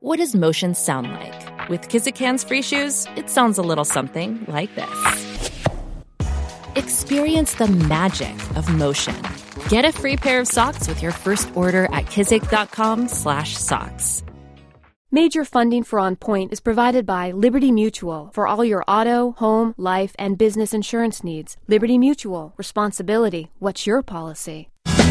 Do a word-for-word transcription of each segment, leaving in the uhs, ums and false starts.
What does motion sound like? With Kizik hands-free shoes, it sounds a little something like this. Experience the magic of motion. Get a free pair of socks with your first order at kizik.com slash socks. Major funding for On Point is provided by Liberty Mutual for all your auto, home, life, and business insurance needs. Liberty Mutual. Responsibility. What's your policy?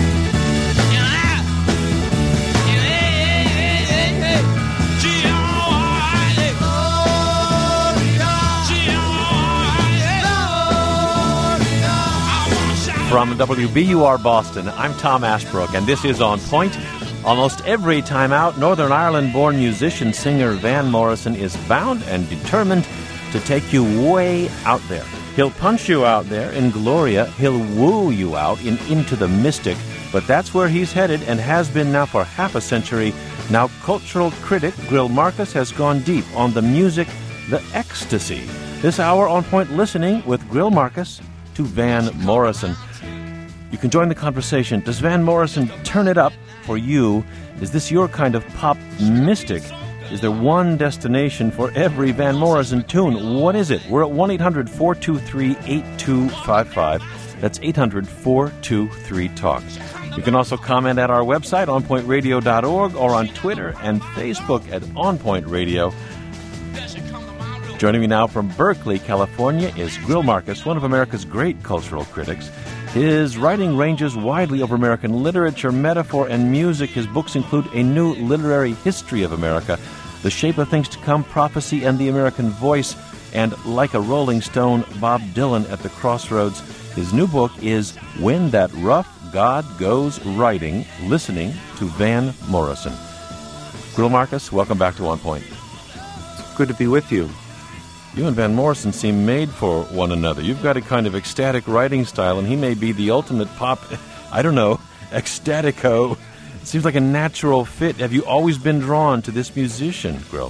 From W B U R Boston, I'm Tom Ashbrook, and this is On Point. Almost every time out, Northern Ireland-born musician-singer Van Morrison is bound and determined to take you way out there. He'll punch you out there in Gloria. He'll woo you out in Into the Mystic. But that's where he's headed and has been now for half a century. Now, cultural critic Grill Marcus has gone deep on the music, the ecstasy. This hour, On Point listening with Grill Marcus to Van Morrison. You can join the conversation. Does Van Morrison turn it up for you? Is this your kind of pop mystic? Is there one destination for every Van Morrison tune? What is it? We're at one eight hundred four two three eight two five five. That's eight hundred four two three talk. You can also comment at our website, on point radio dot org, or on Twitter and Facebook at On Point Radio. Joining me now from Berkeley, California, is Grill Marcus, one of America's great cultural critics. His writing ranges widely over American literature, metaphor, and music. His books include A New Literary History of America, The Shape of Things to Come, Prophecy, and the American Voice, and Like a Rolling Stone, Bob Dylan at the Crossroads. His new book is When That Rough God Goes Writing, Listening to Van Morrison. Grill Marcus, welcome back to On Point. Good to be with you. You and Van Morrison seem made for one another. You've got a kind of ecstatic writing style, and he may be the ultimate pop, I don't know, ecstatico. It seems like a natural fit. Have you always been drawn to this musician, Grill?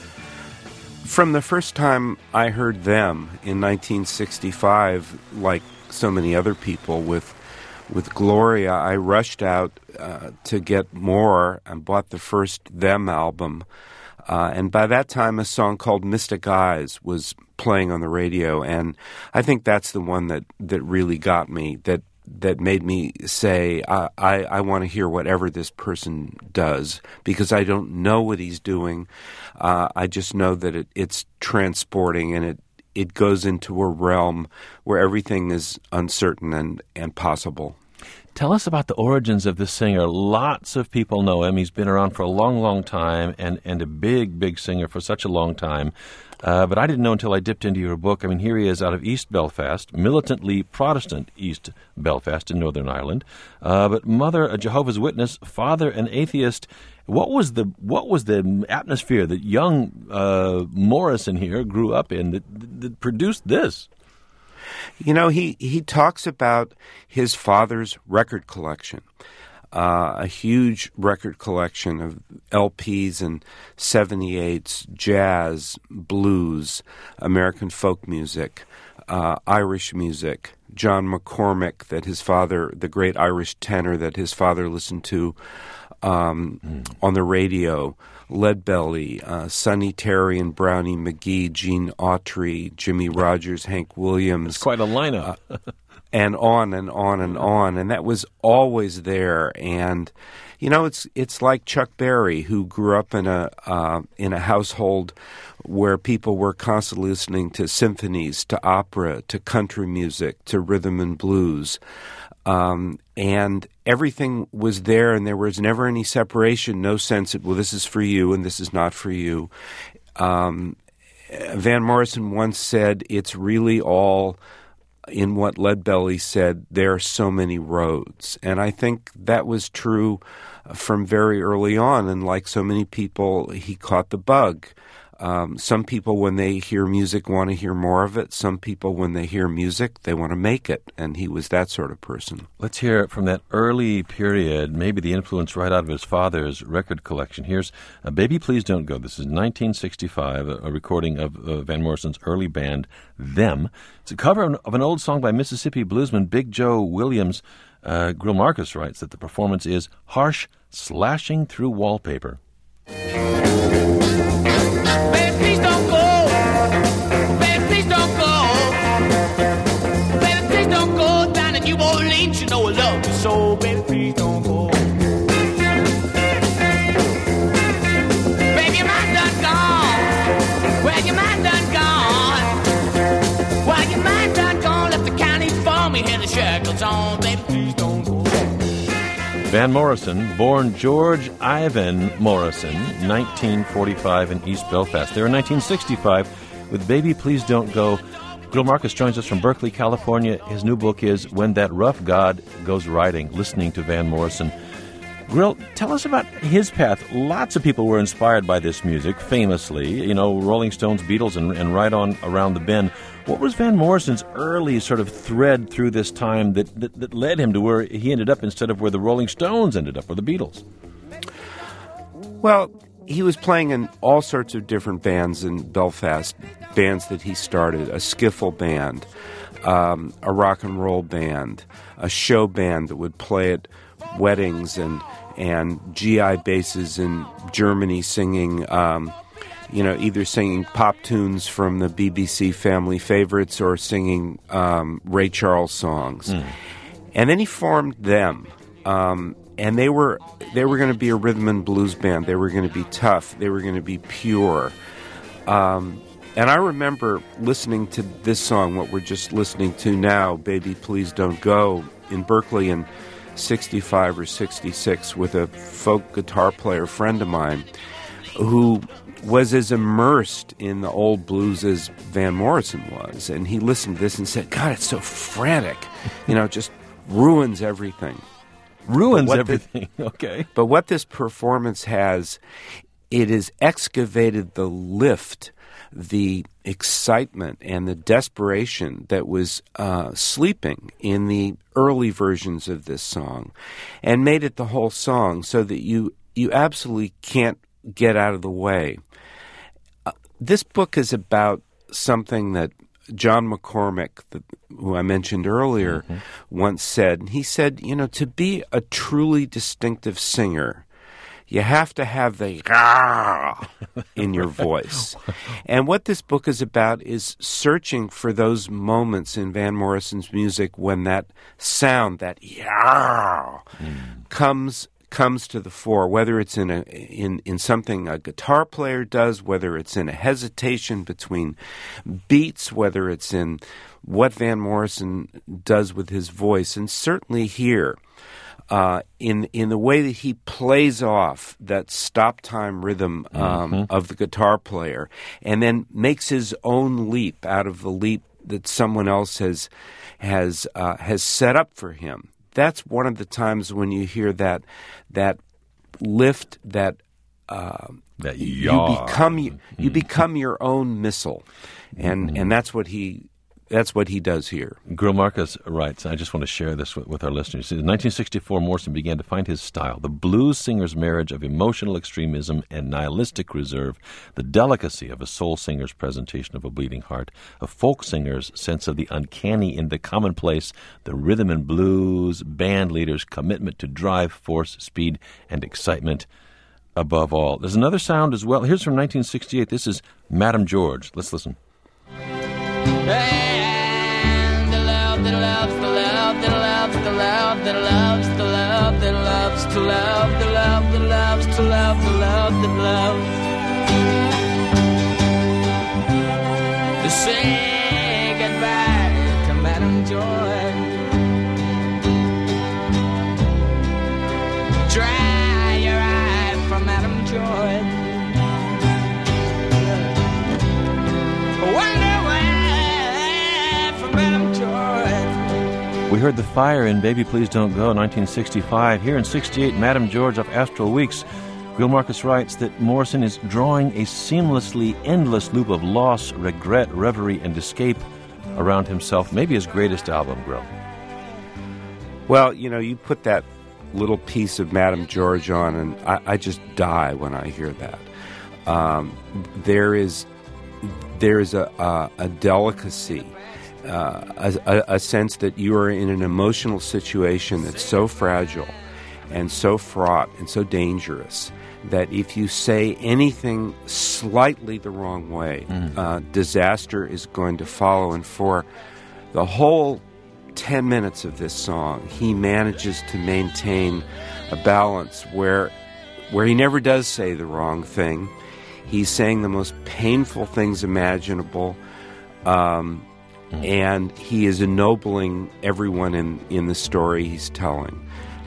From the first time I heard them in nineteen sixty-five, like so many other people with with Gloria, I rushed out uh, to get more and bought the first Them album. Uh, and by that time, a song called Mystic Eyes was playing on the radio, and I think that's the one that, that really got me, that that made me say, I, I, I want to hear whatever this person does, because I don't know what he's doing. Uh, I just know that it, it's transporting, and it, it goes into a realm where everything is uncertain and, and possible. Tell us about the origins of this singer. Lots of people know him. He's been around for a long, long time and, and a big, big singer for such a long time. Uh, but I didn't know until I dipped into your book. I mean, here he is out of East Belfast, militantly Protestant East Belfast in Northern Ireland. Uh, but mother, a Jehovah's Witness, father, an atheist. What was the what was the atmosphere that young uh, Morrison here grew up in that, that produced this? You know, he, he talks about his father's record collection, uh, a huge record collection of L Ps and seventy-eights, jazz, blues, American folk music, uh, Irish music, John McCormick, that his father, the great Irish tenor that his father listened to um, mm. on the radio, Leadbelly, uh, Sonny Terry and Brownie McGee, Gene Autry, Jimmy Rogers, Hank Williams. It's quite a lineup. uh, and on and on and on. And that was always there. And, you know, it's it's like Chuck Berry, who grew up in a uh, in a household where people were constantly listening to symphonies, to opera, to country music, to rhythm and blues. Um, and everything was there, and there was never any separation, no sense of, well, this is for you and this is not for you. Um, Van Morrison once said, it's really all in what Leadbelly said, there are so many roads. And I think that was true from very early on, and like so many people, he caught the bug. Um, some people, when they hear music, want to hear more of it. Some people, when they hear music, they want to make it. And he was that sort of person. Let's hear it from that early period, maybe the influence right out of his father's record collection. Here's uh, Baby Please Don't Go. This is nineteen sixty-five, a, a recording of uh, Van Morrison's early band, Them. It's a cover of an old song by Mississippi bluesman Big Joe Williams. Uh, Grill Marcus writes that the performance is harsh, slashing through wallpaper. Van Morrison, born George Ivan Morrison, nineteen forty-five in East Belfast. There in nineteen sixty-five with Baby Please Don't Go. Greil Marcus joins us from Berkeley, California. His new book is When That Rough God Goes Riding, listening to Van Morrison. Greil, tell us about his path. Lots of people were inspired by this music, famously. You know, Rolling Stones, Beatles, and, and right on around the bend. What was Van Morrison's early sort of thread through this time that, that, that led him to where he ended up instead of where the Rolling Stones ended up, or the Beatles? Well, he was playing in all sorts of different bands in Belfast, bands that he started, a skiffle band, um, a rock and roll band, a show band that would play at weddings, and and G I bases in Germany singing, um, you know, either singing pop tunes from the B B C Family Favorites or singing um, Ray Charles songs. Mm. And then he formed them. Um, and they were they were going to be a rhythm and blues band. They were going to be tough. They were going to be pure. Um, and I remember listening to this song, what we're just listening to now, Baby Please Don't Go, in Berkeley in sixty-five or sixty-six with a folk guitar player friend of mine who was as immersed in the old blues as Van Morrison was. And he listened to this and said, God, it's so frantic. You know, it just ruins everything. Ruins everything, the, okay. But what this performance has, it has excavated the lift, the excitement, and the desperation that was uh, sleeping in the early versions of this song, and made it the whole song so that you, you absolutely can't get out of the way. Uh, this book is about something that John McCormack, the, who I mentioned earlier, mm-hmm. once said. He said, you know, to be a truly distinctive singer, you have to have the "ah" in your voice. And what this book is about is searching for those moments in Van Morrison's music when that sound, that "yeah," mm. comes comes to the fore, whether it's in a in, in something a guitar player does, whether it's in a hesitation between beats, whether it's in what Van Morrison does with his voice. And certainly here, uh, in in the way that he plays off that stop-time rhythm um, mm-hmm. of the guitar player, and then makes his own leap out of the leap that someone else has has uh, has set up for him. That's one of the times when you hear that that lift, that uh, that you yaw. become you, you become your own missile, and mm-hmm. and that's what he that's what he does here. Greil Marcus writes, I just want to share this with, with our listeners. In nineteen sixty-four, Morrison began to find his style, the blues singer's marriage of emotional extremism and nihilistic reserve, the delicacy of a soul singer's presentation of a bleeding heart, a folk singer's sense of the uncanny in the commonplace, the rhythm and blues band leader's commitment to drive, force, speed, and excitement above all. There's another sound as well. Here's from nineteen sixty-eight. This is Madame George. Let's listen. And the love that loves, the love that loves, the love that loves, the love that loves, to love, the love that loves, to love, the love that loves. To say goodbye to Madame George. Dry your eye for Madame George. Wonder We heard The Fire in Baby Please Don't Go, nineteen sixty-five. Here in sixty-eight, Madame George off Astral Weeks. Greil Marcus writes that Morrison is drawing a seamlessly endless loop of loss, regret, reverie, and escape around himself. Maybe his greatest album, Greil. Well, you know, you put that little piece of Madame George on, and I, I just die when I hear that. Um, there is there is a, a, a delicacy, uh, a, a sense that you are in an emotional situation that's so fragile and so fraught and so dangerous that if you say anything slightly the wrong way, mm. uh, disaster is going to follow. And for the whole ten minutes of this song, he manages to maintain a balance where where he never does say the wrong thing. He's saying the most painful things imaginable, um, mm. and he is ennobling everyone in, in the story he's telling.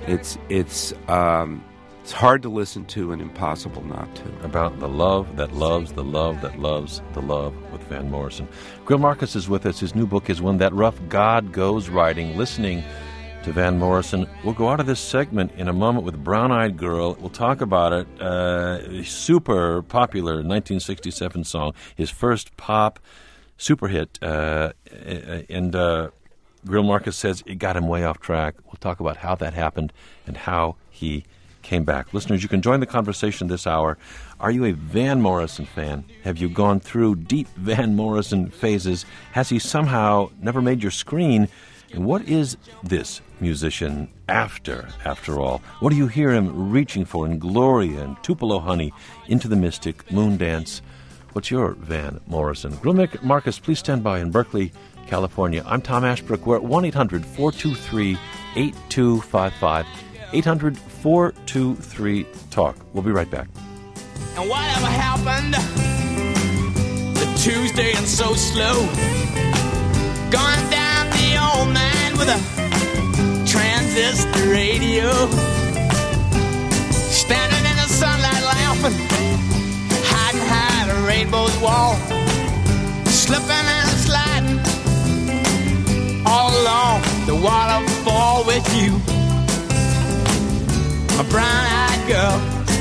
It's it's um, it's hard to listen to and impossible not to. About the love that loves the love that loves the love with Van Morrison. Greil Marcus is with us. His new book is When That Rough God Goes Riding, listening to Van Morrison. We'll go out of this segment in a moment with Brown Eyed Girl. We'll talk about it. Uh, super popular nineteen sixty-seven song, his first pop super hit. Uh, and uh, Greil Marcus says it got him way off track. We'll talk about how that happened and how he came back. Listeners, you can join the conversation this hour. Are you a Van Morrison fan? Have you gone through deep Van Morrison phases? Has he somehow never made your screen? And what is this musician after, after all? What do you hear him reaching for in Gloria and Tupelo Honey, Into the Mystic, Moondance? What's your Van Morrison? Greil Marcus, please stand by in Berkeley, California. I'm Tom Ashbrook. We're at one eight hundred four two three eight two five five. eight hundred four two three talk. We'll be right back. And whatever happened to Tuesday and so slow? Gone down the old man with a transistor radio, standing in the sunlight laughing, hiding behind a rainbow's wall, slipping and sliding all along the waterfall with you, a brown-eyed girl.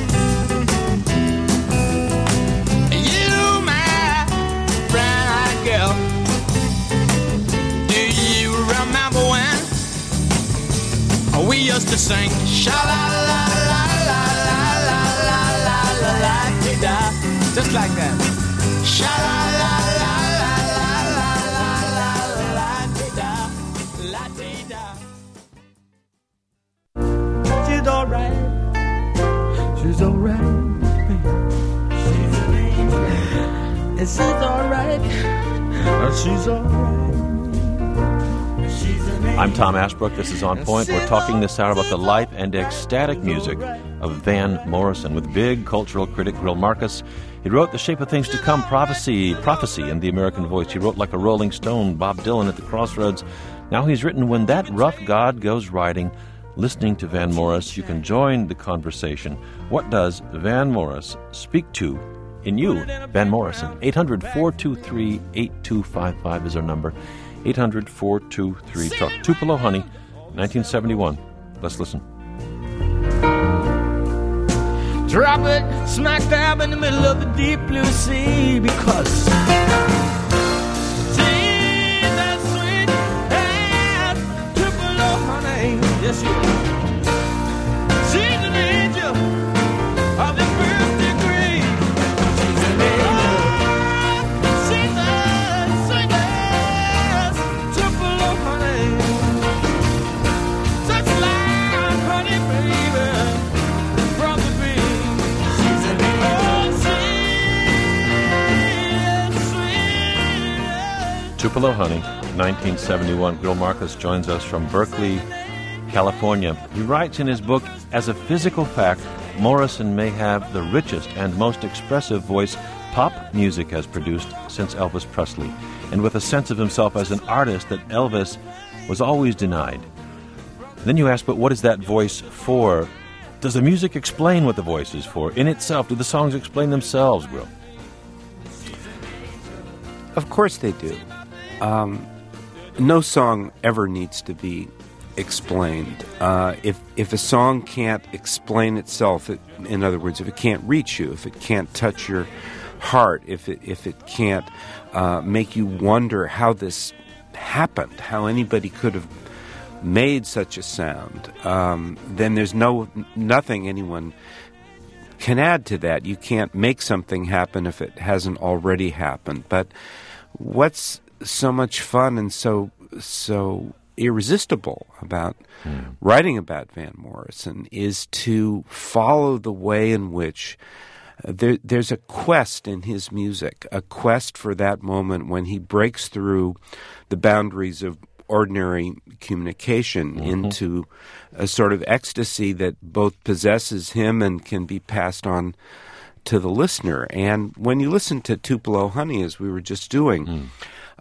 You, my brown-eyed girl. Do you remember when we used to sing sha-la-la-la-la-la-la-la-la-la-la-la-la-la-la-la-la-la, just like that? Sha-la-la-la-la-la-la-la-la-la-la. She's alright. She's alright. She's an angel. And she's alright. She's alright. I'm Tom Ashbrook. This is On Point. We're talking this hour about the life and ecstatic music of Van Morrison with big cultural critic Greil Marcus. He wrote The Shape of Things to Come, Prophecy, Prophecy in the American Voice. He wrote Like a Rolling Stone, Bob Dylan at the Crossroads. Now he's written When That Rough God Goes Riding, listening to Van Morris. You can join the conversation. What does Van Morris speak to in you, Van Morrison? eight hundred four two three eight two five five is our number. eight hundred four two three talk. Tupelo Honey, nineteen seventy-one. Let's listen. Drop it smack dab in the middle of the deep blue sea, because see that sweet ass Tupelo Honey. Yes, you are. She's an angel of the first degree. She's an angel. She's a sweet ass Tupelo Honey. Such like honey, baby, from the bee. She's an angel. Tupelo Honey, nineteen seventy-one. Greil Marcus joins us from Berkeley, California. He writes in his book, as a physical fact, Morrison may have the richest and most expressive voice pop music has produced since Elvis Presley, and with a sense of himself as an artist that Elvis was always denied. And then you ask, but what is that voice for? Does the music explain what the voice is for in itself? Do the songs explain themselves, Greil? Of course they do. Um, no song ever needs to be explained. Uh, if if a song can't explain itself, it, in other words, if it can't reach you, if it can't touch your heart, if it if it can't uh, make you wonder how this happened, how anybody could have made such a sound, um, then there's no nothing anyone can add to that. You can't make something happen if it hasn't already happened. But what's so much fun and so so irresistible about mm. writing about Van Morrison is to follow the way in which uh, there, there's a quest in his music, a quest for that moment when he breaks through the boundaries of ordinary communication mm-hmm. into a sort of ecstasy that both possesses him and can be passed on to the listener. And when you listen to Tupelo Honey, as we were just doing, mm.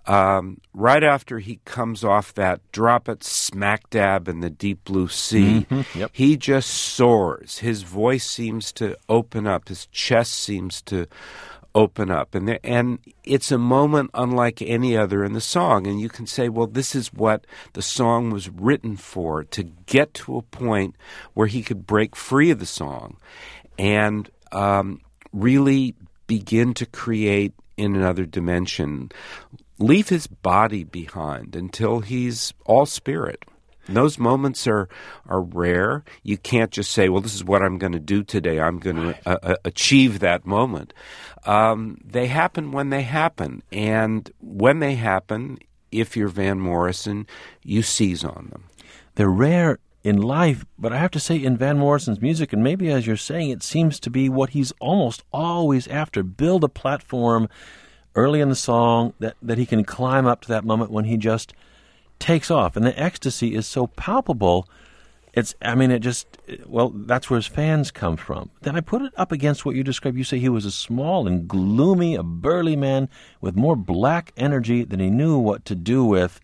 Um, right after he comes off that drop it smack dab in the deep blue sea, Mm-hmm. Yep. he just soars. His voice seems to open up. His chest seems to open up. And, there, and it's a moment unlike any other in the song. And you can say, well, this is what the song was written for, to get to a point where he could break free of the song and um, really begin to create in another dimension. Leave his body behind until he's all spirit. Those moments are are rare. You can't just say, well, this is what I'm going to do today. I'm going to uh, achieve that moment. Um, they happen when they happen. And when they happen, if you're Van Morrison, you seize on them. They're rare in life, but I have to say in Van Morrison's music, and maybe as you're saying, it seems to be what he's almost always after. Build a platform early in the song that, that he can climb up to that moment when he just takes off. And the ecstasy is so palpable. It's, I mean, it just, well, that's where his fans come from. Then I put it up against what you described. You say he was a small and gloomy, a burly man with more black energy than he knew what to do with.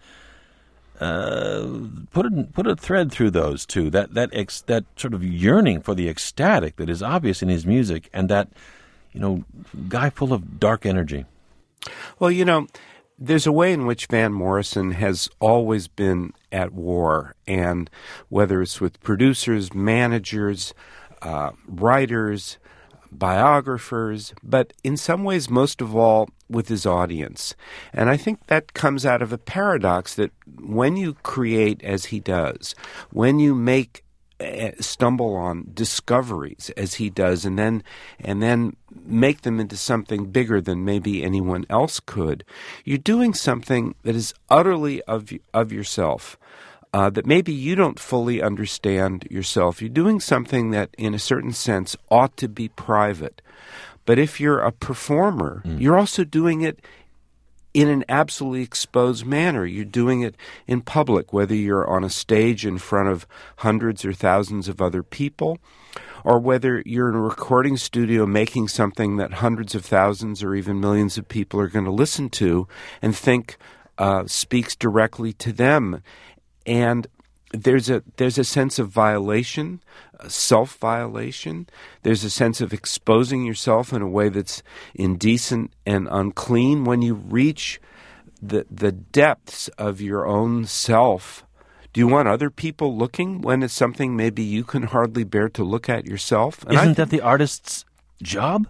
Uh, put a, put a thread through those two, that that ex, that sort of yearning for the ecstatic that is obvious in his music, and that, you know, guy full of dark energy. Well, you know, there's a way in which Van Morrison has always been at war, and whether it's with producers, managers, uh, writers, biographers, but in some ways, most of all, with his audience. And I think that comes out of a paradox that when you create as he does, when you make stumble on discoveries as he does, and then and then make them into something bigger than maybe anyone else could, you're doing something that is utterly of of yourself, uh, that maybe you don't fully understand yourself. You're doing something that, in a certain sense, ought to be private. But if you're a performer, mm. you're also doing it in an absolutely exposed manner. You're doing it in public, whether you're on a stage in front of hundreds or thousands of other people, or whether you're in a recording studio making something that hundreds of thousands or even millions of people are going to listen to and think uh, speaks directly to them. And there's a there's a sense of violation, self-violation. There's a sense of exposing yourself in a way that's indecent and unclean. When you reach the the depths of your own self, do you want other people looking when it's something maybe you can hardly bear to look at yourself? And Isn't I, that the artist's job?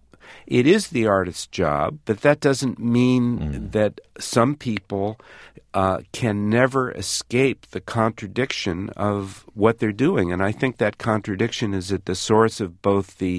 It is the artist's job, but that doesn't mean mm. that some people uh, can never escape the contradiction of what they're doing. And I think that contradiction is at the source of both the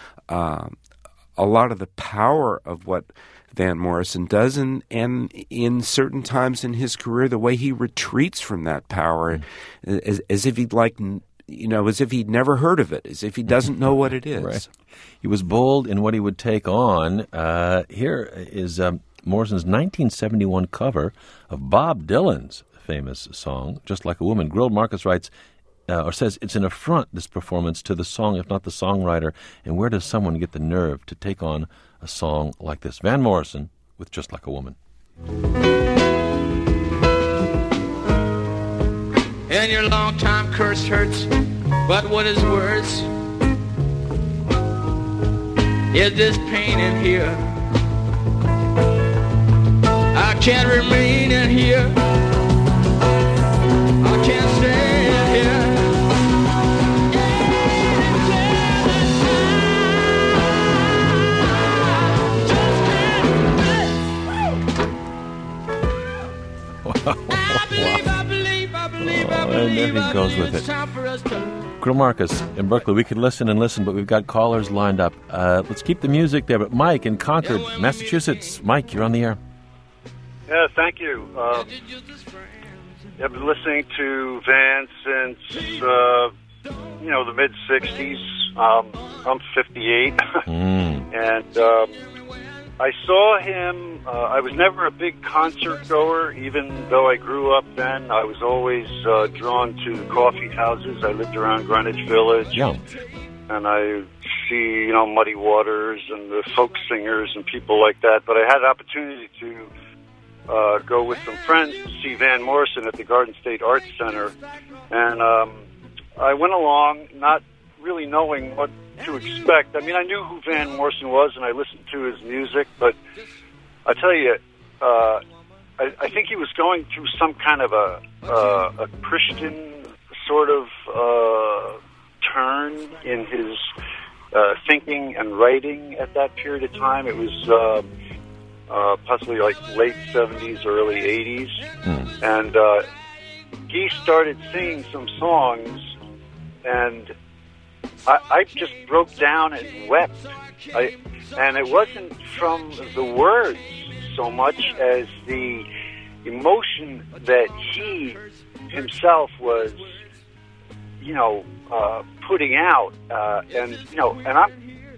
uh, a lot of the power of what Van Morrison does, and, and in certain times in his career, the way he retreats from that power, mm. as, as if he'd like... You know, as if he'd never heard of it, as if he doesn't know what it is. Right. He was bold in what he would take on. Uh, here is um, Morrison's nineteen seventy-one cover of Bob Dylan's famous song, Just Like a Woman. Grilled Marcus writes, uh, or says, it's an affront, this performance, to the song, if not the songwriter. And where does someone get the nerve to take on a song like this? Van Morrison with Just Like a Woman. And your long-time curse hurts, but what is worse is this pain in here. I can't remain in here. I can't stay in here. And everything goes with it. Grill Marcus in Berkeley. We could listen and listen, but we've got callers lined up. Uh, let's keep the music there. But Mike in Concord, Massachusetts. Mike, you're on the air. Yeah, thank you. Uh, I've been listening to Van since, uh, you know, the mid-sixties. Um, I'm fifty-eight. Mm. and um, I saw him, uh, I was never a big concert goer, even though I grew up then. I was always uh, drawn to the coffee houses. I lived around Greenwich Village. Yeah. And I see, you know, Muddy Waters and the folk singers and people like that. But I had an opportunity to uh, go with some friends to see Van Morrison at the Garden State Arts Center. And um, I went along not really knowing what to expect. I mean, I knew who Van Morrison was, and I listened to his music, but I tell you, uh, I, I think he was going through some kind of a, uh, a Christian sort of uh, turn in his uh, thinking and writing at that period of time. It was uh, uh, possibly like late seventies, early eighties, mm. and uh, he started singing some songs, and I, I just broke down and wept. I, and it wasn't from the words so much as the emotion that he himself was, you know, uh, putting out. Uh, and you know, and I'm,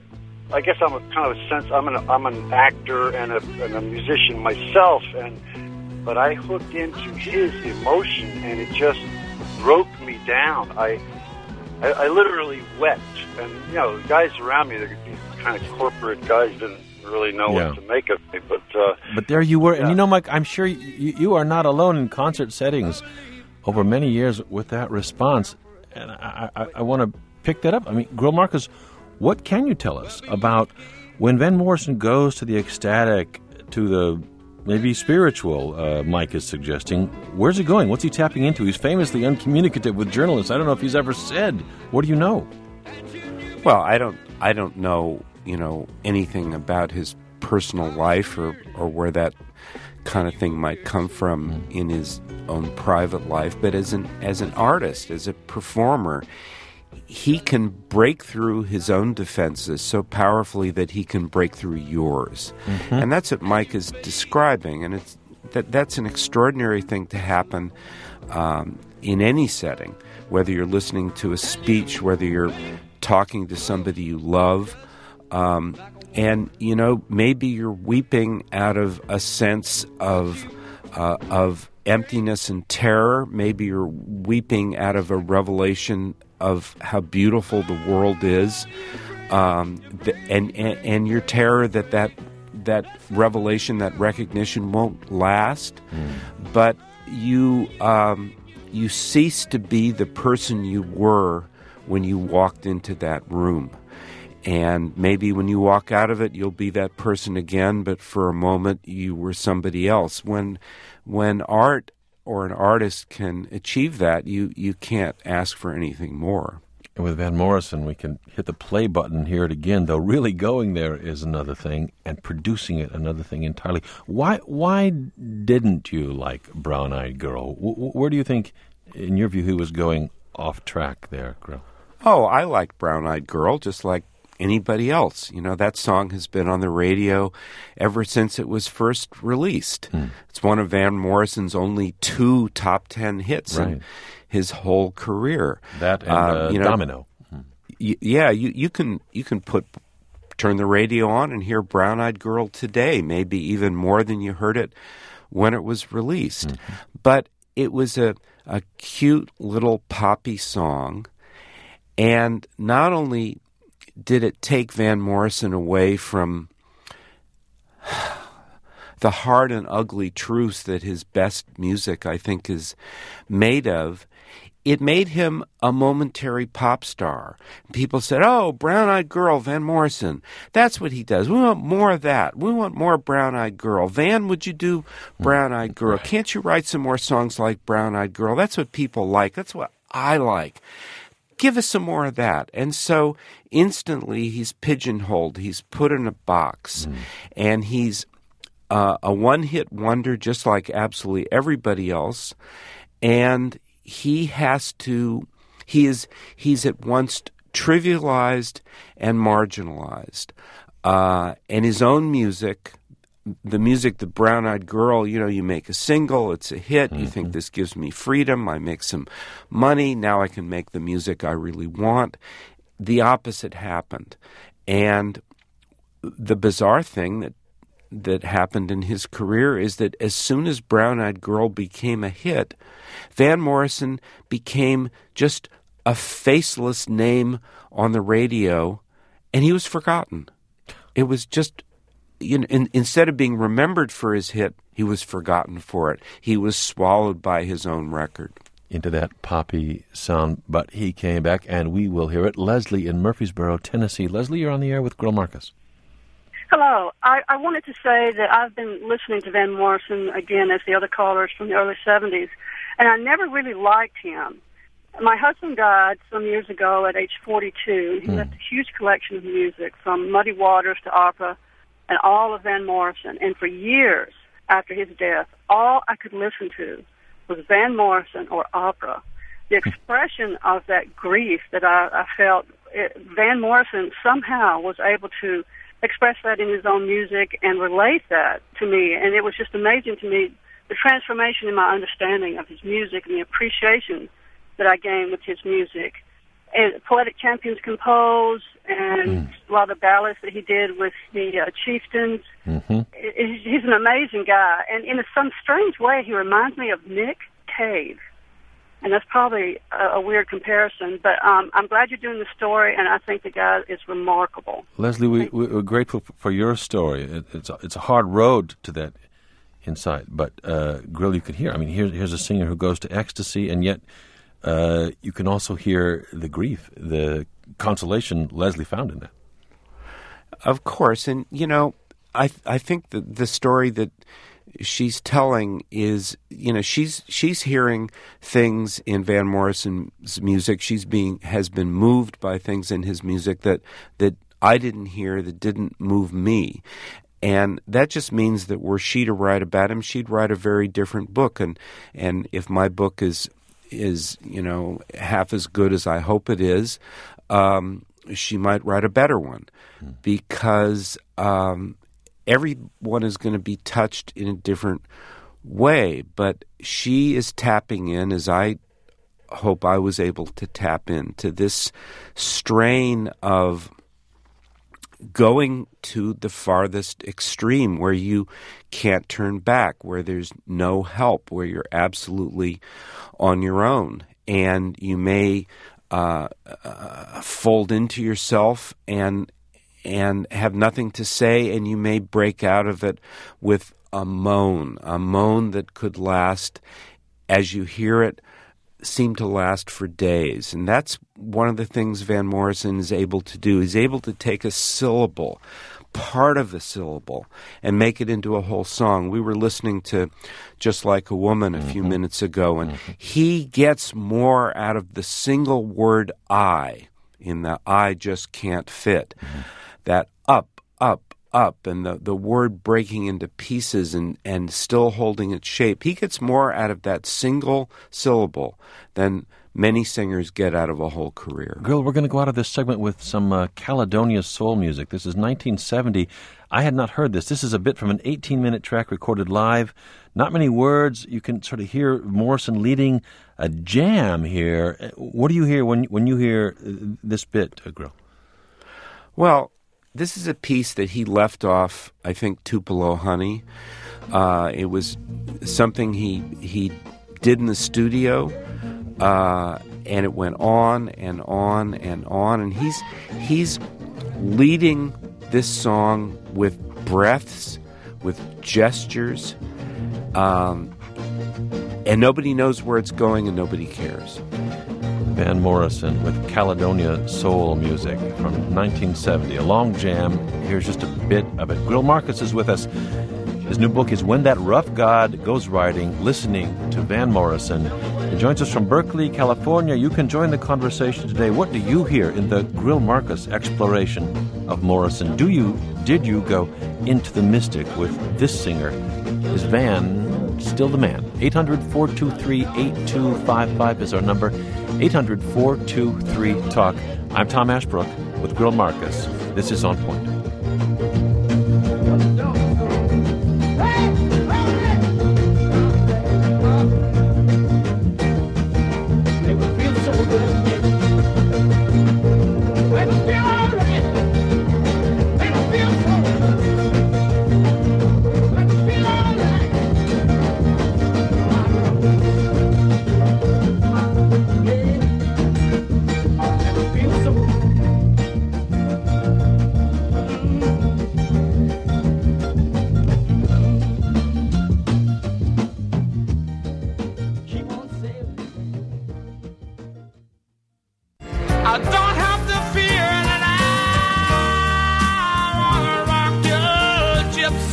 I guess I'm a kind of a sense. I'm an I'm an actor and a, and a musician myself, and but I hooked into his emotion, and it just broke me down. I. I, I literally wept, and you know, the guys around me, these kind of corporate guys, didn't really know yeah. what to make of me. But uh, but there you were, yeah. and you know, Mike, I'm sure you, you are not alone in concert settings over many years with that response, and I, I, I want to pick that up. I mean, Greil Marcus, what can you tell us about when Van Morrison goes to the ecstatic, to the maybe spiritual, uh, Mike is suggesting? Where's he going? What's he tapping into? He's famously uncommunicative with journalists. I don't know if he's ever said. What do you know? Well, I don't I don't know, you know, anything about his personal life or, or where that kind of thing might come from in his own private life. But as an as an artist, as a performer, he can break through his own defenses so powerfully that he can break through yours. Mm-hmm. And that's what Mike is describing. And it's that that's an extraordinary thing to happen um, in any setting, whether you're listening to a speech, whether you're talking to somebody you love. Um, and, you know, maybe you're weeping out of a sense of uh, of emptiness and terror. Maybe you're weeping out of a revelation of how beautiful the world is, um, the, and, and and your terror that, that that revelation, that recognition won't last, mm. but you um, you cease to be the person you were when you walked into that room. And maybe when you walk out of it, you'll be that person again, but for a moment you were somebody else. When when art or an artist can achieve that, you, you can't ask for anything more. And with Van Morrison, we can hit the play button, hear it again, though really going there is another thing, and producing it another thing entirely. Why why didn't you like Brown Eyed Girl? W- where do you think, in your view, he was going off track there, Greil? Oh, I like Brown Eyed Girl, just like anybody else. You know, that song has been on the radio ever since it was first released. Hmm. It's one of Van Morrison's only two top ten hits right. in his whole career. That and uh, uh, you know, Domino. Hmm. Y- yeah, you, you can you can put turn the radio on and hear Brown Eyed Girl today, maybe even more than you heard it when it was released. Mm-hmm. But it was a, a cute little poppy song, and not only did it take Van Morrison away from the hard and ugly truths that his best music, I think, is made of, it made him a momentary pop star. People said, oh, Brown Eyed Girl, Van Morrison, that's what he does. We want more of that. We want more Brown Eyed Girl. Van, would you do Brown Eyed Girl? Can't you write some more songs like Brown Eyed Girl? That's what people like. That's what I like. Give us some more of that. And so instantly he's pigeonholed. He's put in a box. Mm. And he's uh, a one-hit wonder just like absolutely everybody else. And he has to, he is, he's at once trivialized and marginalized. Uh, and his own music, the music, the Brown Eyed Girl, you know, you make a single, it's a hit, mm-hmm. you think this gives me freedom, I make some money, now I can make the music I really want. The opposite happened. And the bizarre thing that that happened in his career is that as soon as Brown Eyed Girl became a hit, Van Morrison became just a faceless name on the radio, and he was forgotten. It was just you know, in, instead of being remembered for his hit, he was forgotten for it. He was swallowed by his own record. Into that poppy sound, but he came back, and we will hear it. Leslie in Murfreesboro, Tennessee. Leslie, you're on the air with Greil Marcus. Hello. I, I wanted to say that I've been listening to Van Morrison, again, as the other callers from the early seventies, and I never really liked him. My husband died some years ago at age forty-two. He mm. left a huge collection of music, from Muddy Waters to opera, and all of Van Morrison. And for years after his death, all I could listen to was Van Morrison or opera. The expression of that grief that I, I felt, it, Van Morrison somehow was able to express that in his own music and relate that to me. And it was just amazing to me, the transformation in my understanding of his music and the appreciation that I gained with his music. And Poetic Champions compose, and mm. a lot of the ballads that he did with the uh, chieftains. Mm-hmm. It, he's an amazing guy. And in some strange way, he reminds me of Nick Cave. And that's probably a, a weird comparison, but um, I'm glad you're doing the story, and I think the guy is remarkable. Leslie, we, we're grateful for your story. It, it's, a, it's a hard road to that insight, but uh, Greil, you can hear. I mean, here, here's a singer who goes to ecstasy, and yet uh, you can also hear the grief, the consolation Leslie found in that. Of course, and, you know, I I think that the story that she's telling is, you know, she's she's hearing things in Van Morrison's music. She's being has been moved by things in his music that that I didn't hear, that didn't move me. And that just means that were she to write about him, she'd write a very different book. And and if my book is is, you know, half as good as I hope it is, um, she might write a better one. Hmm. Because um everyone is going to be touched in a different way, but she is tapping in, as I hope I was able to tap into, this strain of going to the farthest extreme where you can't turn back, where there's no help, where you're absolutely on your own. And you may uh, uh, fold into yourself and and have nothing to say, and you may break out of it with a moan, a moan that could last, as you hear it, seem to last for days. And that's one of the things Van Morrison is able to do. He's able to take a syllable, part of a syllable, and make it into a whole song. We were listening to Just Like a Woman a mm-hmm. few minutes ago, and mm-hmm. he gets more out of the single word I, in the I just can't fit. Mm-hmm. That up, up, up, and the, the word breaking into pieces and, and still holding its shape. He gets more out of that single syllable than many singers get out of a whole career. Greil, we're going to go out of this segment with some uh, Caledonia soul music. This is nineteen seventy. I had not heard this. This is a bit from an eighteen-minute track recorded live. Not many words. You can sort of hear Morrison leading a jam here. What do you hear when, when you hear this bit, uh, Greil? Well, this is a piece that he left off, I think, Tupelo Honey. Uh, it was something he he did in the studio, uh, and it went on and on and on. And he's he's leading this song with breaths, with gestures, um, and nobody knows where it's going, and nobody cares. Van Morrison with Caledonia soul music from nineteen seventy. A long jam. Here's just a bit of it. Greil Marcus is with us. His new book is When That Rough God Goes Riding, Listening to Van Morrison. He joins us from Berkeley, California. You can join the conversation today. What do you hear in the Greil Marcus exploration of Morrison? Do you, did you go into the mystic with this singer? Is Van still the man? eight hundred, four two three, eight two five five is our number. eight hundred, four two three, talk. I'm Tom Ashbrook with Greil Marcus. This is On Point.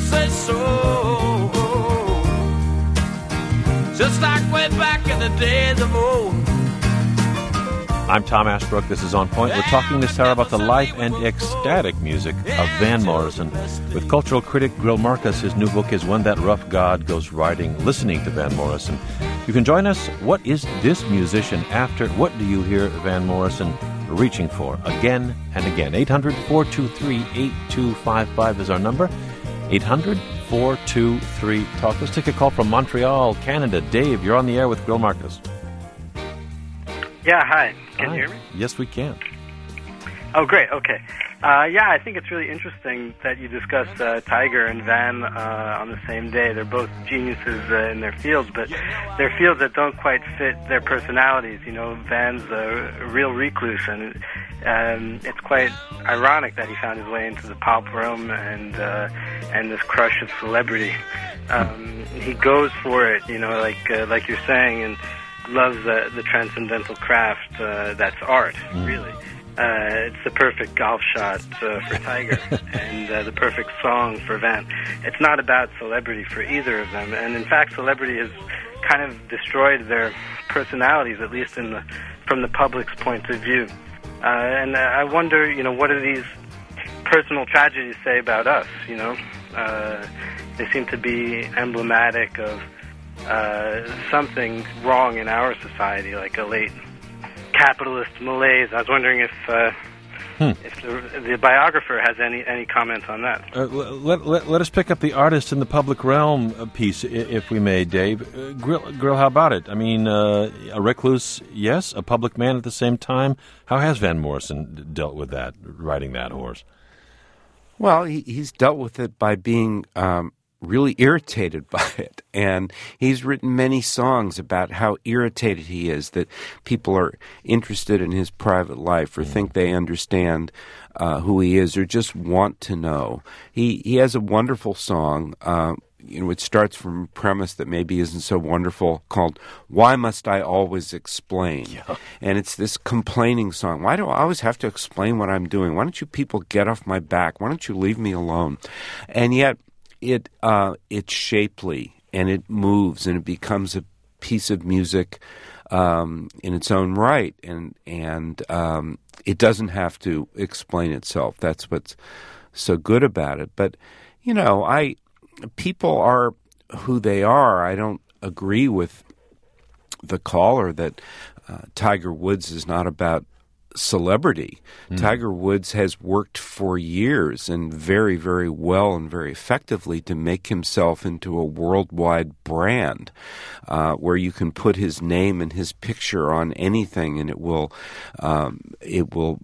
say so. Just like way back in the days of old. I'm Tom Ashbrook. This is On Point. We're talking this hour about the life and ecstatic music of Van Morrison with cultural critic Greil Marcus. His new book is When That Rough God Goes Riding, listening to Van Morrison. You can join us. What is this musician after? What do you hear Van Morrison reaching for again and again? eight hundred, four two three, eight two five five is our number. eight hundred, four two three, talk. Let's take a call from Montreal, Canada. Dave, you're on the air with Greil Marcus. Yeah, hi. Can Hi. you hear me? Yes, we can. Oh, great. Okay. Uh, yeah, I think it's really interesting that you discussed uh, Tiger and Van uh, on the same day. They're both geniuses uh, in their fields, but they're fields that don't quite fit their personalities. You know, Van's a real recluse, and um, it's quite ironic that he found his way into the pop realm and uh, and this crush of celebrity. Um, he goes for it, you know, like uh, like you're saying, and loves uh, the transcendental craft uh, that's art, really. Uh, it's the perfect golf shot uh, for Tiger and uh, the perfect song for Van. It's not about celebrity for either of them, and in fact, celebrity has kind of destroyed their personalities, at least in the, from the public's point of view. Uh, and uh, I wonder, you know, what do these personal tragedies say about us, you know? Uh, they seem to be emblematic of uh, something wrong in our society, like a late capitalist malaise. I was wondering if uh, hmm. if the, the biographer has any, any comments on that. Uh, let, let, let us pick up the artist in the public realm piece, if we may, Dave. Uh, Greil, Greil, how about it? I mean, uh, a recluse, yes, a public man at the same time. How has Van Morrison dealt with that, riding that horse? Well, he, he's dealt with it by being um, really irritated by it. And he's written many songs about how irritated he is that people are interested in his private life or think they understand uh, who he is or just want to know. He he has a wonderful song, uh, you know, it starts from a premise that maybe isn't so wonderful, called Why Must I Always Explain? Yeah. And it's this complaining song. Why do I always have to explain what I'm doing? Why don't you people get off my back? Why don't you leave me alone? And yet it uh, it's shapely, and it moves, and it becomes a piece of music um, in its own right, and and um, it doesn't have to explain itself. That's what's so good about it. But you know, I people are who they are. I don't agree with the caller that uh, Tiger Woods is not about celebrity. Mm. Tiger Woods has worked for years and very, very well and very effectively to make himself into a worldwide brand uh, where you can put his name and his picture on anything and it will um, it will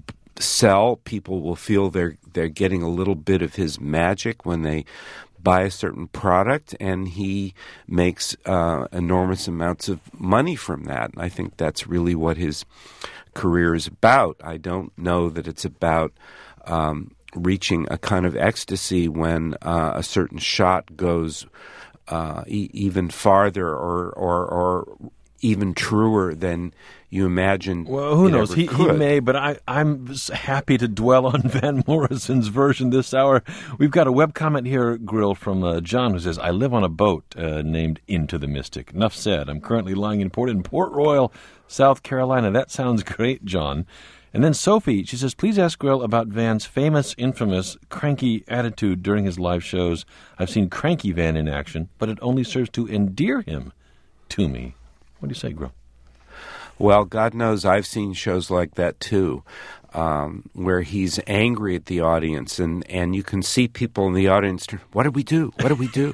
sell. People will feel they're they're getting a little bit of his magic when they buy a certain product, and he makes uh, enormous amounts of money from that. And I think that's really what his career is about. I don't know that it's about um, reaching a kind of ecstasy when uh, a certain shot goes uh, e- even farther or, or or even truer than you imagined. Well, who it knows? ever He, he could. may, but I, I'm happy to dwell on Van Morrison's version this hour. We've got a web comment here, Greil, from uh, John, who says, I live on a boat uh, named Into the Mystic. Enough said. I'm currently lying in port in Port Royal, South Carolina. That sounds great, John. And then Sophie, she says, please ask Greil about Van's famous, infamous, cranky attitude during his live shows. I've seen cranky Van in action, but it only serves to endear him to me. What do you say, Greil? Well, God knows I've seen shows like that too, um, where he's angry at the audience, and, and you can see people in the audience, what do we do? What do we do?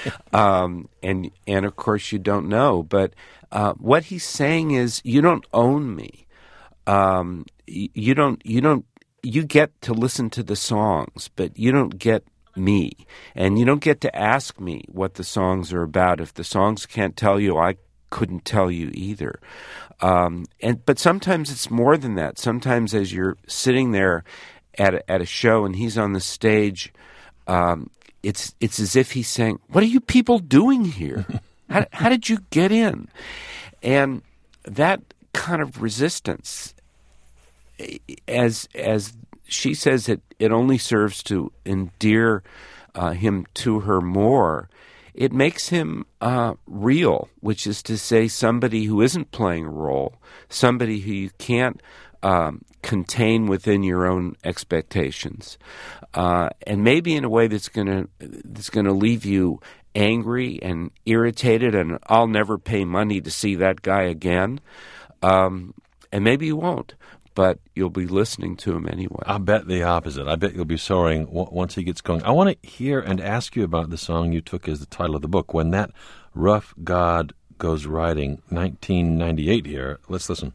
um, and, and, of course, you don't know. But uh, what he's saying is, you don't own me. Um, you don't, you don't, you get to listen to the songs, but you don't get me. And you don't get to ask me what the songs are about. If the songs can't tell you, I couldn't tell you either. Um, and but sometimes it's more than that. Sometimes as you're sitting there at a, at a show and he's on the stage, um, it's it's as if he's saying, "What are you people doing here? how, how did you get in?" And that kind of resistance, as as she says, it it only serves to endear uh, him to her more, it makes him uh, real, which is to say somebody who isn't playing a role, somebody who you can't um, contain within your own expectations, uh, and maybe in a way that's going to that's going to leave you angry and irritated, and I'll never pay money to see that guy again. Um, and maybe you won't, but you'll be listening to him anyway. I bet the opposite. I bet you'll be soaring w- once he gets going. I want to hear and ask you about the song you took as the title of the book, When That Rough God Goes Riding, nineteen ninety-eight here. Let's listen.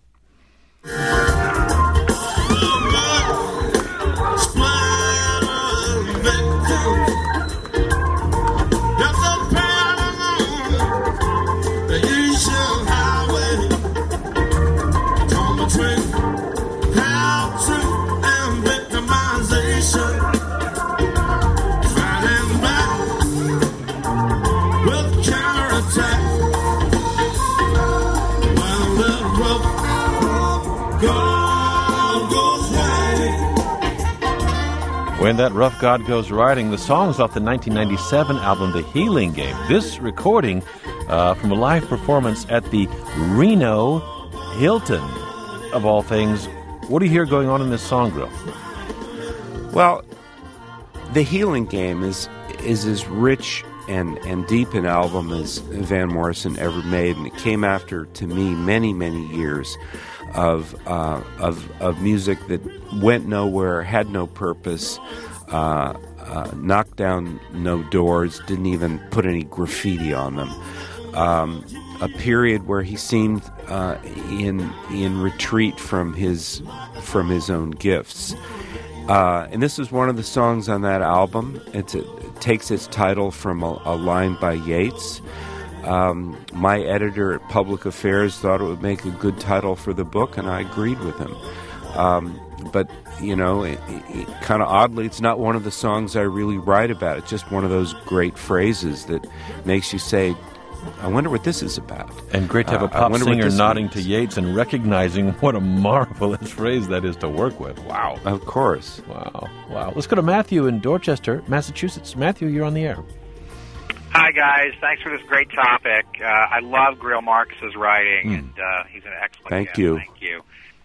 When That Rough God Goes Riding, the song's off the nineteen ninety-seven album, The Healing Game. This recording uh, from a live performance at the Reno Hilton, of all things. What do you hear going on in this song, Grill? Well, The Healing Game is is as rich and, and deep an album as Van Morrison ever made, and it came after, to me, many, many years of uh, of of music that went nowhere, had no purpose, uh, uh, knocked down no doors, didn't even put any graffiti on them. Um, a period where he seemed uh, in in retreat from his from his own gifts. Uh, and this is one of the songs on that album. It's a, it takes its title from a, a line by Yeats. Um, my editor at Public Affairs thought it would make a good title for the book, and I agreed with him. Um, but, you know, it, it, kind of oddly, it's not one of the songs I really write about. It's just one of those great phrases that makes you say, I wonder what this is about. And great to have a Uh, I pop wonder what singer this nodding means. to Yeats and recognizing what a marvelous phrase that is to work with. Wow. Of course. Wow. Wow. Let's go to Matthew in Dorchester, Massachusetts. Matthew, you're on the air. Hi, guys. Thanks for this great topic. Uh, I love Greil Marcus's writing, Mm. and uh, he's an excellent Thank guest. you. Thank you.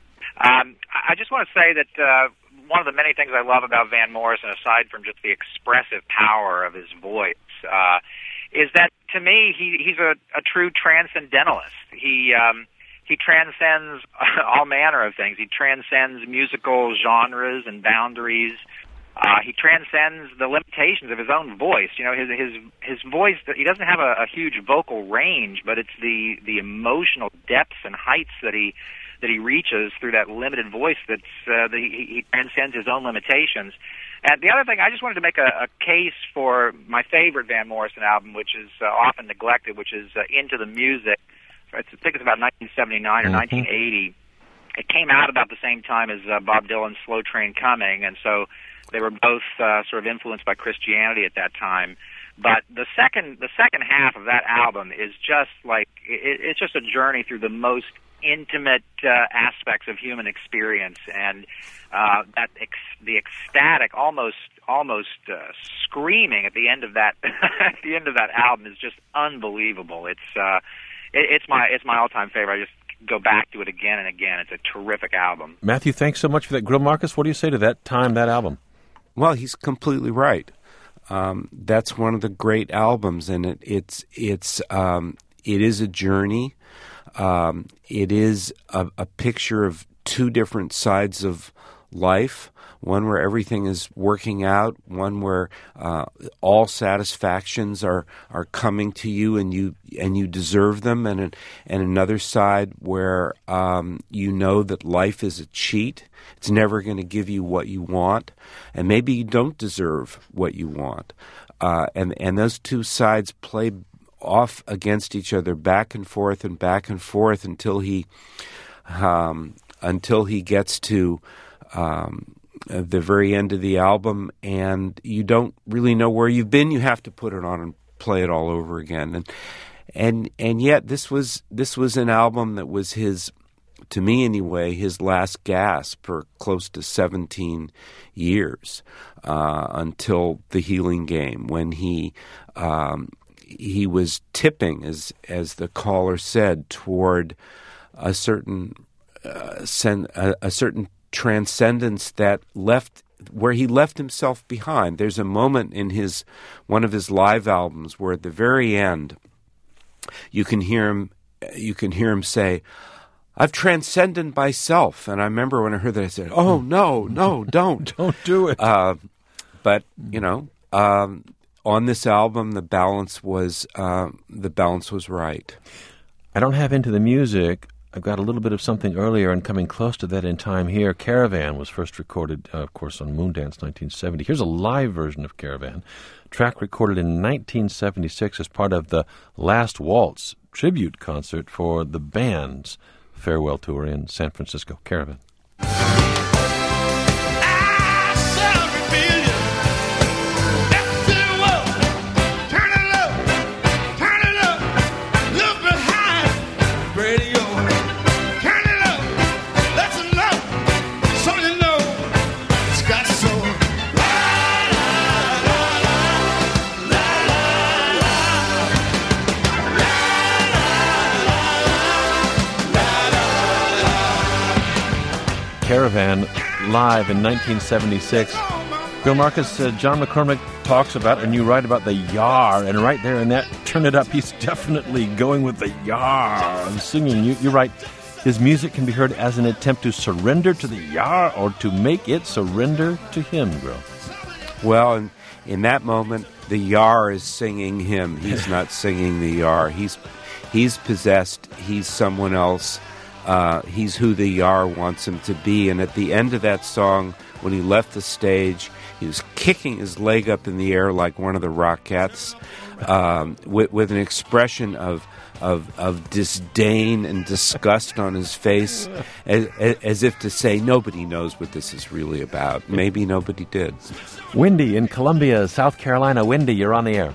Um, I I just want to say that uh, one of the many things I love about Van Morrison, aside from just the expressive power of his voice, uh, is that, to me, he, he's a, a true transcendentalist. He um, he transcends all manner of things. He transcends musical genres and boundaries. Uh, he transcends the limitations of his own voice. You know, his his his voice. He doesn't have a, a huge vocal range, but it's the the emotional depths and heights that he that he reaches through that limited voice. That's uh, the, he, he transcends his own limitations. And the other thing, I just wanted to make a, a case for my favorite Van Morrison album, which is uh, often neglected, which is uh, Into the Music. I think it's about nineteen seventy-nine or Mm-hmm. nineteen eighty. It came out about the same time as uh, Bob Dylan's Slow Train Coming, and so they were both uh, sort of influenced by Christianity at that time. But the second the second half of that album is just like it, it's just a journey through the most intimate uh, aspects of human experience, and uh, that ex- the ecstatic, almost almost uh, screaming at the end of that at the end of that album is just unbelievable. It's uh, it, it's my it's my all time favorite. I just go back to it again and again. It's a terrific album. Matthew, thanks so much for that. Greil Marcus, what do you say to that time, that album? Well, he's completely right. Um, that's one of the great albums, and it, it's it's um, it is a journey. Um, it is a, a picture of two different sides of life. One where everything is working out, one where uh, all satisfactions are, are coming to you and you and you deserve them, and an, and another side where um, you know that life is a cheat. It's never going to give you what you want, and maybe you don't deserve what you want. Uh, and and those two sides play off against each other, back and forth and back and forth until he um, until he gets to. Um, At the very end of the album, and you don't really know where you've been. You have to put it on and play it all over again. And and and yet this was this was an album that was his to me anyway, his last gasp for close to seventeen years uh, until the Healing Game, when he um, he was tipping, as as the caller said, toward a certain uh, sen- a, a certain transcendence that left where he left himself behind. There's a moment in his one of his live albums where at the very end you can hear him you can hear him say, "I've transcended myself." And I remember when I heard that, I said, "Oh no, no, don't, don't do it." Uh, but you know, um, on this album, the balance was uh, the balance was right. I don't have Into the Music. I've got a little bit of something earlier and coming close to that in time here. Caravan was first recorded, uh, of course, on Moondance nineteen seventy. Here's a live version of Caravan, track recorded in nineteen seventy-six as part of the Last Waltz tribute concert for the band's farewell tour in San Francisco. Caravan. Caravan live in nineteen seventy-six. Bill Marcus, uh, John McCormick talks about, and you write about the yar, and right there in that, turn it up, he's definitely going with the yar and singing. You, you write, his music can be heard as an attempt to surrender to the yar or to make it surrender to him, Bill. Well, in, in that moment, the yar is singing him. He's not singing the yar. He's, he's possessed. He's someone else. Uh, he's who the yar wants him to be. And at the end of that song, when he left the stage, he was kicking his leg up in the air like one of the Rockettes, um, with, with an expression of, of of disdain and disgust on his face, as, as if to say, nobody knows what this is really about. Maybe nobody did. Wendy in Columbia, South Carolina. Wendy, you're on the air. Um,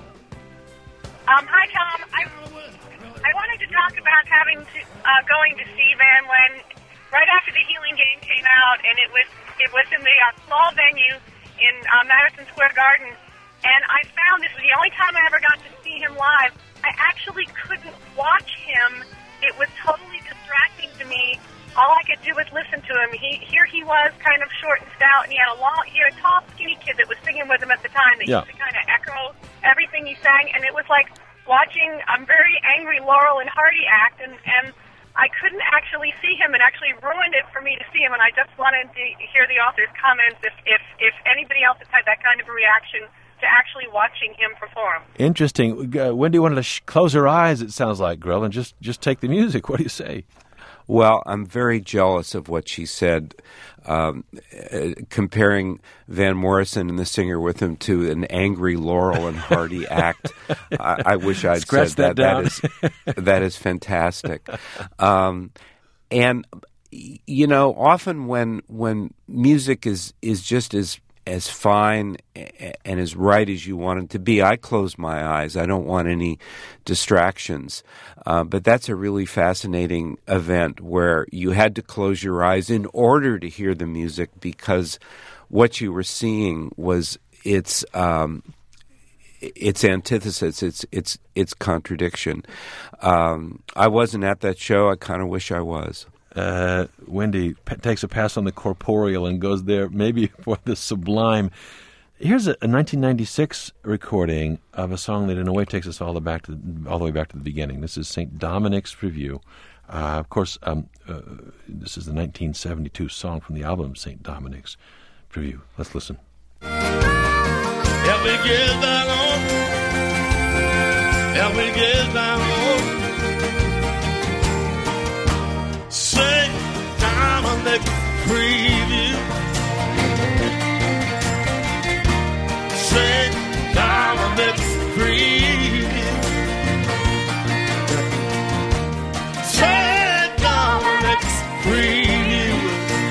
hi, Tom. I, I wanted to talk about having to uh, going to see Van when right after the Healing Game came out, and it was it was in the uh, small venue in uh, Madison Square Garden, and I found this was the only time I ever got to see him live. I actually couldn't watch him. It was totally distracting to me. All I could do was listen to him. He here he was, kind of short and stout, and he had a long, he had a tall, skinny kid that was singing with him at the time that yeah. used to kind of echo everything he sang, and it was like watching a very angry Laurel and Hardy act, and and I couldn't actually see him, and actually ruined it for me to see him. And I just wanted to hear the author's comments if if if anybody else has had that kind of a reaction to actually watching him perform. Interesting. Uh, Wendy wanted to sh- close her eyes, it sounds like, Grill, and just, just take the music. What do you say? Well, I'm very jealous of what she said, um, uh, comparing Van Morrison and the singer with him to an angry Laurel and Hardy act. I, I wish I'd Scratch said that. That, that is that is fantastic. Um, and you know, often when when music is is just as as fine and as right as you want it to be, I close my eyes. I don't want any distractions. Uh, but that's a really fascinating event where you had to close your eyes in order to hear the music, because what you were seeing was its um, its antithesis, its its its contradiction. Um, I wasn't at that show. I kind of wish I was. Uh, Wendy p- takes a pass on the corporeal and goes there maybe for the sublime. Here's a, a nineteen ninety-six recording of a song that in a way takes us all the, back to the, all the way back to the beginning. This is Saint Dominic's Review. Uh, of course, um, uh, this is the nineteen seventy-two song from the album Saint Dominic's Review. Let's listen. Yeah, we get down on. Yeah, we get down on. Saint Dominic Preview. Saint Dominic Preview. Saint Dominic Preview.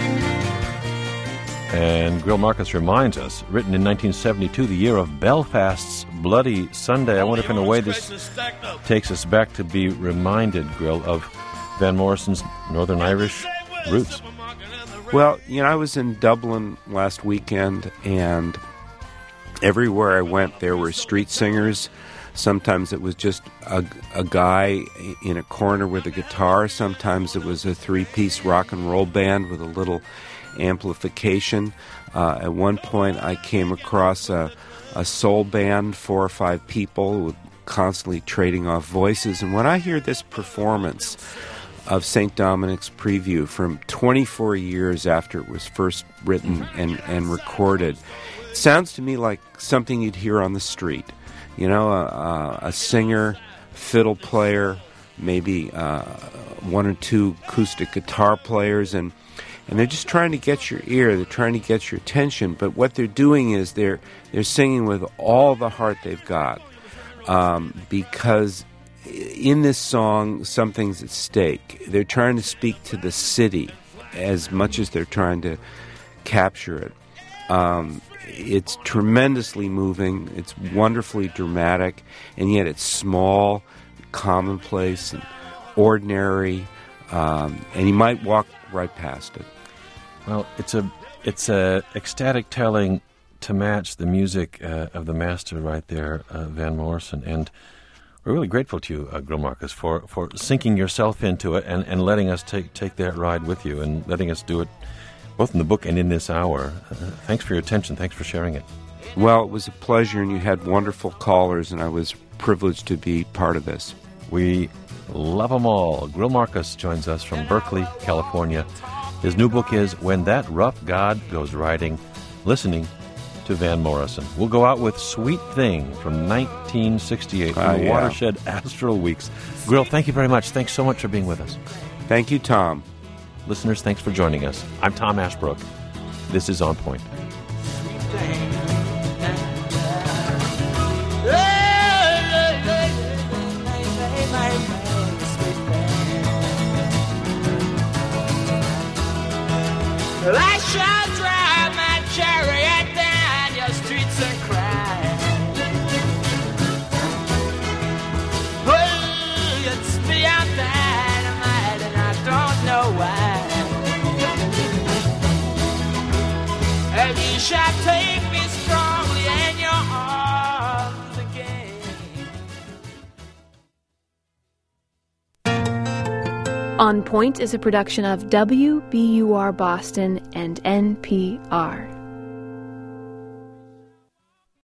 And Grill Marcus reminds us, written in nineteen seventy-two, the year of Belfast's Bloody Sunday. I wonder if in a way this takes us back to be reminded, Grill, of Van Morrison's Northern Irish roots? Well, you know, I was in Dublin last weekend, and everywhere I went, there were street singers. Sometimes it was just a, a guy in a corner with a guitar. Sometimes it was a three-piece rock and roll band with a little amplification. Uh, at one point, I came across a, a soul band, four or five people, with constantly trading off voices. And when I hear this performance of Saint Dominic's Preview from twenty-four years after it was first written and, and recorded, it sounds to me like something you'd hear on the street. You know, a, a singer, fiddle player, maybe uh, one or two acoustic guitar players, and and they're just trying to get your ear. They're trying to get your attention. But what they're doing is they're they're singing with all the heart they've got, um, because in this song, something's at stake. They're trying to speak to the city as much as they're trying to capture it. Um, it's tremendously moving. It's wonderfully dramatic, and yet it's small, commonplace, and ordinary, um, and you might walk right past it. Well, it's a it's a ecstatic telling to match the music uh, of the master right there, uh, Van Morrison, and we're really grateful to you, uh, Greil Marcus, for, for sinking yourself into it and, and letting us take take that ride with you and letting us do it both in the book and in this hour. Uh, thanks for your attention. Thanks for sharing it. Well, it was a pleasure, and you had wonderful callers, and I was privileged to be part of this. We love them all. Greil Marcus joins us from Berkeley, California. His new book is When That Rough God Goes Riding, listening to Van Morrison. We'll go out with Sweet Thing from nineteen sixty-eight from uh, the yeah. Watershed Astral Weeks. Greil, thank you very much. Thanks so much for being with us. Thank you, Tom. Listeners, thanks for joining us. I'm Tom Ashbrook. This is On Point. Well, I shall drive my chariot down your streets and cry. Oh, it's beyond dynamite, and I don't know why. And you shall take me strongly in your arms again. On Point is a production of W B U R Boston and N P R.